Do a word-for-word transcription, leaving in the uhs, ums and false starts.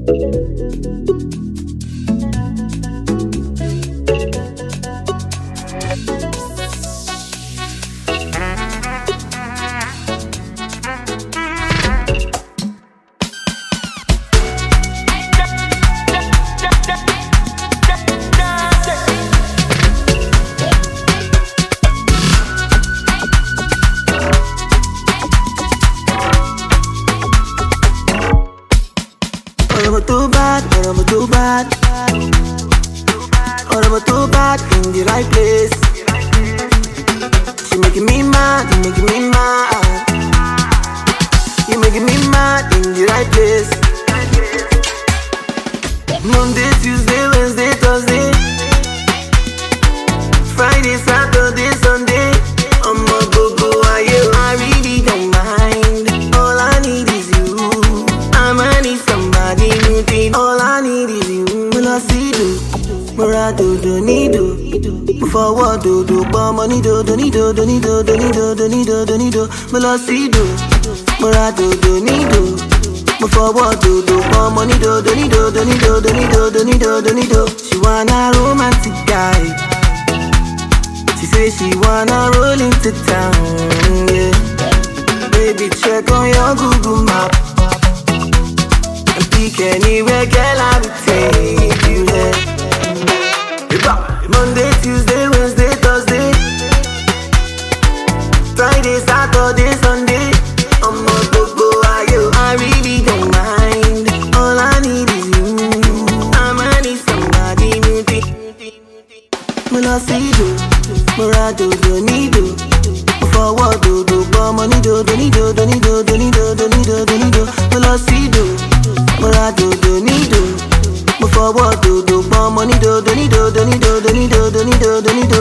I'm too bad, but I'm too bad. Or I'm too bad in the right place. She making me mad, you making me mad. You making me mad in the right place. Monday, Tuesday, Wednesday, Thursday, Friday, Saturday, Sunday. I'm a go-go, I I really don't mind. All I need is you. I'ma need somebody new thing. All I need is you. When I see you, Mura do do need do. Forward do do, but money do do need do do need do do need do do need do do need do. When I see you, Mura do do need do. Forward do do, but money do do need do do need do do need do do need do do need do. She wanna romantic guy. She say she wanna roll into town, yeah. Baby, check on your Google map and pick anywhere, girl, I will take you there. Monday, Tuesday, Wednesday, Thursday, Friday, Saturday, Sunday. I'm a go-go, I you. I really don't mind. All I need is you. I'ma need somebody new. When I see you, Mura do do need do. Forward do do, but money do do need do do need do do need do do need do do need do. When I see you, Mura do do need do. Forward do do, but money do do need do do need do do need do do need do do need do.